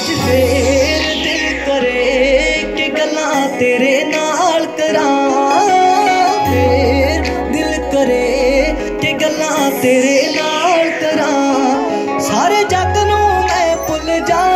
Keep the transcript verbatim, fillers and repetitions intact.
अज फेर दिल करे कि गल्लां तेरे नाल करां, फेर दिल करे कि गल्लां तेरे नाल करां। सारे जग नूं मैं भुल जा